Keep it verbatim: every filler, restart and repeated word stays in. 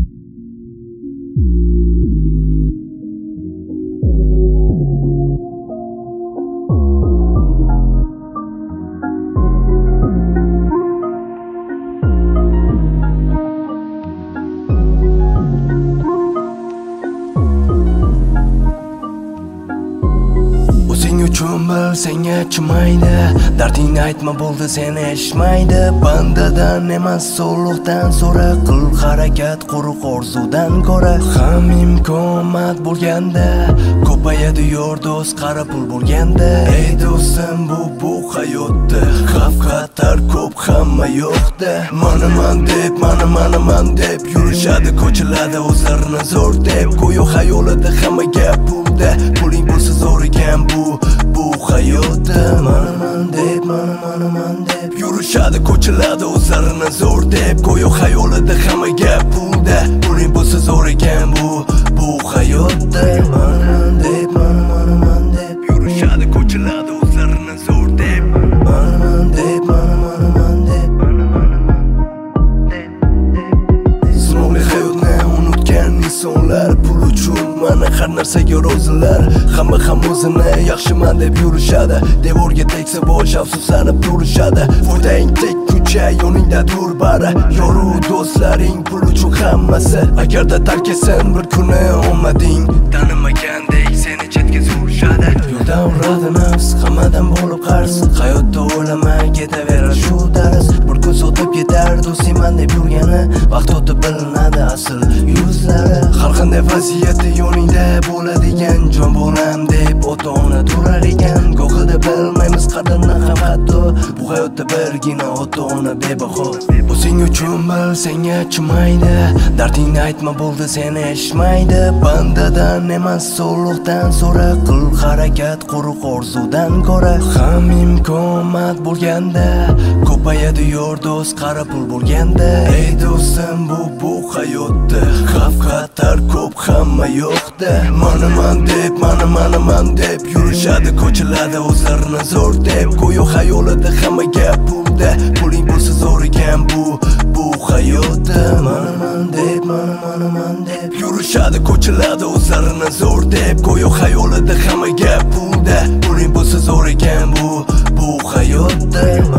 Cho'mbil senga chimaydi, dardingni aytma bo'ldi seni eshitmaydi. Bandadan emas so'lliqdan so'ra, qil harakat quruq orzudan ko'ra. Ham imkoniyat bo'lganda ko'payadi yor do'st qara pul bo'lganda. Ey do'stim, bu bu hayotda xavf xatar ko'p hamma yo'qda. Mana man deb, mana mana man deb yurishadi ko'chalarda o'zlarini zo'r deb. Go'yo xayolida hamma gap pulda, puling bo'lsa zo'r ekan bu bu hayotda. Mana man deb, mana mana man deb yurishadi ko'chalarda o'zlarini zo'r deb. Go'yo xayolida hamma gap pulda, puling bo'lsa zo'r ekan bu bu hayotda. Mana man deb, mana mana man deb yurishadi ko'chalarda o'zlarini zo'r deb. Mana man deb, mana mana man deb sinovli hayotni unutgan insonlar, pul uchun mana har narsaga rozilar. Hamma ham o'zini yaxshiman deb yurishadi, devorga tegsa bosh afsuslanib turishadi. Foydang tek kucha yoningda dur bari, yoru do'stlaring pul uchun hammasi. Agarda tark etsin bir kuni omading, tanimagandek seni chetga surishadi. Yo'ldan uradi nafs, hammadan bo'lib qarz, hayotda o'ylama ketaverar shu dars. Bir kun sotib ketar do'stman deb yurgani, vaqt o'tib bilinadi asl yuzlari. Har qanday vaziyatda yoningda bo'ladigan, jon bolam deb ota-ona turar ekan. Go'hida bilmaymiz qadrini ham hatto, bu hayotda birgina ota-ona bebaho. O'zing uchun bil senga chimaydi, dardingni aytma bo'ldi seni eshitmaydi. Bandadan emas so'lliqdan so'ra, qil harakat quruq orzudan ko'ra. Ham imkoniyat bo'lganda ko'payadi yor do'st qara pul bo'lganda. Ey do'stim, bu bu hayotda xavf xatar ko'p hamma yo'qda. Mana man deb, mana mana man deb yurishadi ko'chalarda o'zlarini zo'r deb. Go'yo xayolida hamma gap pulda, puling bo'lsa zo'r ekan bu bu hayotda. Mana man deb, mana mana man deb yurishadi ko'chalarda o'zlarini zo'r deb. Go'yo xayolida hamma gap pulda, puling bo'lsa zo'r ekan bu bu hayotda.